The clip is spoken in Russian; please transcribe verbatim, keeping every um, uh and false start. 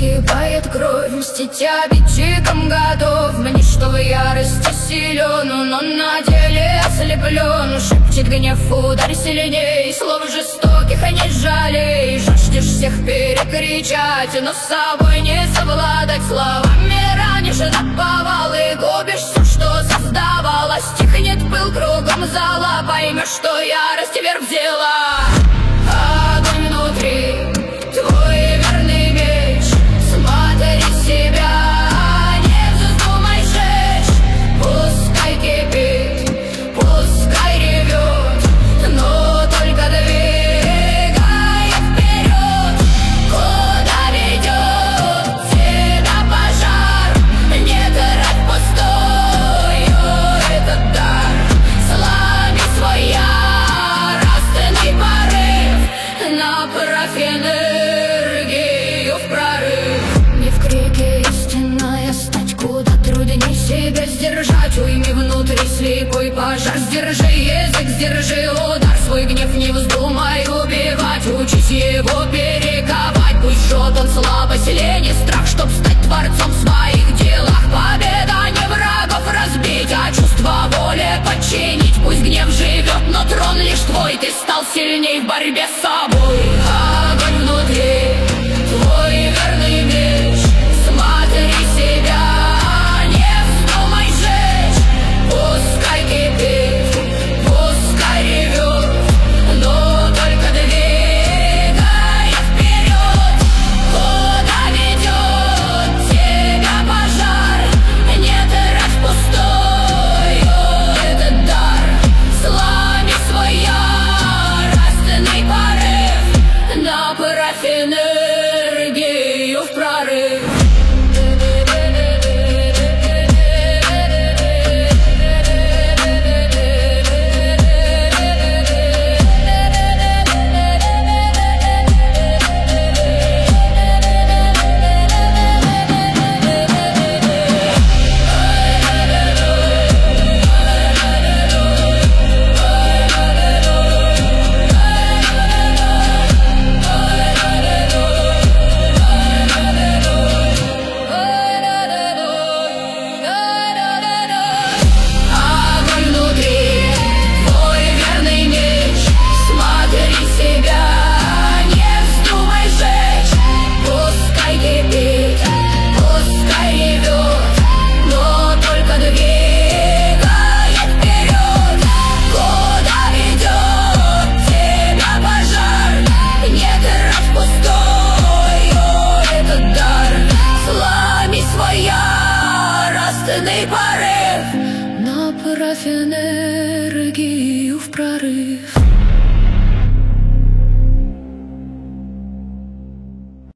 вскипает кровь, мстить аппетитом готов. Мне что в ярости силен, но на деле ослеплен. Шепчет гнев, ударь сильней, слов жестоких не жалей. Жаждешь всех перекричать, но с собой не совладать. Словами ранишь наповал и губишь все, что создавалось. Стихнет пыл кругом зала, поймешь, что ярость вверх взяла. Огонь внутри, твой верный меч. Смотри себя, не вздумай жечь. Пускай кипит, пускай ревет, но только двигай вперед. Куда ведет тебя пожар? Не трать пустую этот дар. Сломи свой яростный порыв, направь энергию в прорыв. Не в крике истинная стать, куда трудней себя сдержать. Уйми внутри слепой пожар, сдержи язык, сдержи удар. Свой гнев не вздумай убивать, учись его перековать. Пусть жжет он слабость, лень и страх, чтоб стать творцом в своих делах. Победа не врагов разбить, а чувство воли подчинить. Пусть гнев живет, но трон лишь твой. Ты стал сильней в борьбе с собой. Огонь внутри, твой верный меч. Смотри себя, не вздумай жечь. Пускай кипит, пускай ревет, но только двигай вперед. Куда ведет тебя пожар? Не трать пустую этот дар. Сломи свой яростный порыв, направь энергию в прорыв. Огонь внутри, твой верный меч. Смотри себя, не вздумай жечь. Пускай кипит, пускай ревет, но только двигай вперед. Куда ведет тебя пожар? Не трать пустую этот дар. Сломи свой яростный порыв, направь энергию в прорыв.